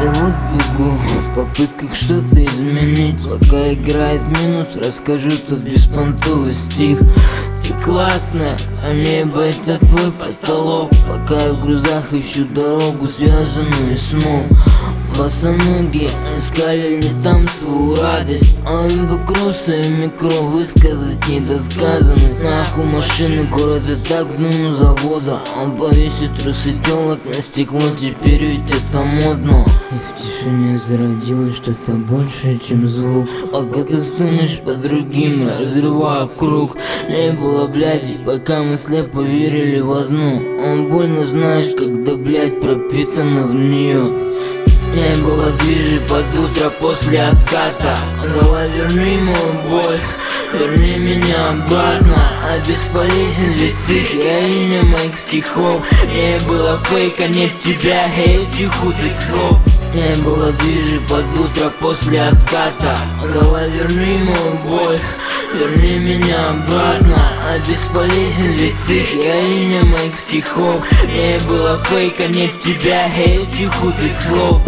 Я вот бегу в попытках что-то изменить. Пока играет в минус, расскажу тот беспонтовый стих. Ты классная, а небо это твой потолок. Пока я в грузах ищу дорогу, связанную сном. Босоногие искали не там свою радость, а им бы кросса и микро высказать недосказанность. Нахуй машины города, так дну завода. Он повесит трусы телок на стекло, теперь ведь это модно. И в тишине зародилось что-то большее, чем звук. Пока ты стонешь по другим, разрывая круг. Не было бляди, пока мы слепо верили в одну. Он больно, знаешь, когда блядь пропитана в нее. Не было движи под утро после отката. Давай верни мою боль, верни меня обратно. А бесполезен ведь ты, героиня моих стихов. Не было фейка, нет тебя, этих худых слов. Не было движи под утро после отката. Давай верни мою боль, верни меня обратно. А бесполезен ведь ты, героиня моих стихов. Не было фейка, нет тебя, этих худых слов.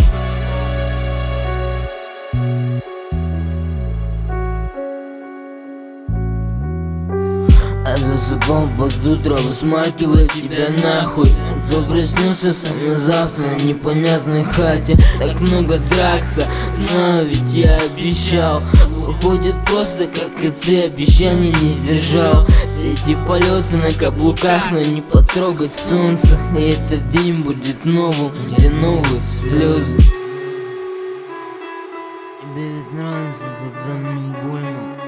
А засыпал под утро, высмаркивая тебя нахуй. Кто проснется сам на завтра на непонятной хате. Так много дракса, знаю, ведь я обещал. Выходит просто, как и ты, обещаний не сдержал. Все эти полеты на каблуках, но не потрогать солнце. И этот день будет новым, где новые слезы. Тебе ведь нравится, когда мне больно.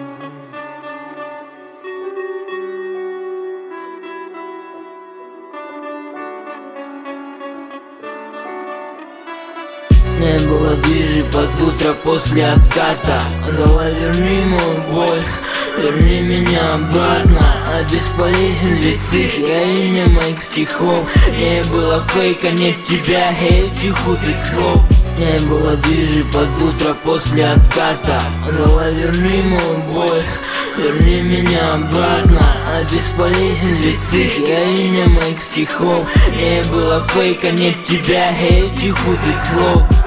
Не было движи под утро после отката. Давай верни мою боль, верни меня обратно. А бесполезен ведь ты, героиня моих стихов. Не было фейка, нет тебя, этих худых слов. Не было движи под утро после отката. Давай верни мою боль, верни меня обратно. А бесполезен ведь ты, героиня моих стихов. Не было фейка, нет тебя, этих худых слов.